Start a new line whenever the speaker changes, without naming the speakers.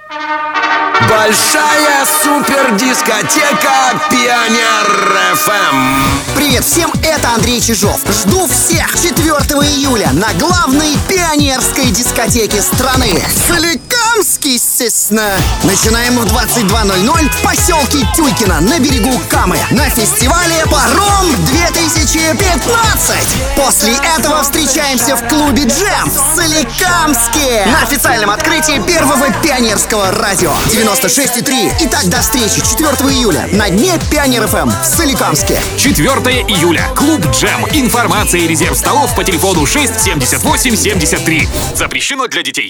Большая супердискотека Пионер ФМ.
Привет всем, это Андрей Чижов. Жду всех 4 июля на главной пионерской дискотеке страны. Соликамский, естественно. Начинаем в 22:00 в поселке Тюйкино на берегу Камы на фестивале «Паром 2015». После этого встречаемся в клубе «Джем» в Соликамске на официальном открытии первого пионерского радио 96,3. Итак, до встречи 4 июля на дне Пионер ФМ в Соликамске.
4 июля. Клуб «Джем». Информация и резерв столов по телефону 6 78 73. Запрещено для детей.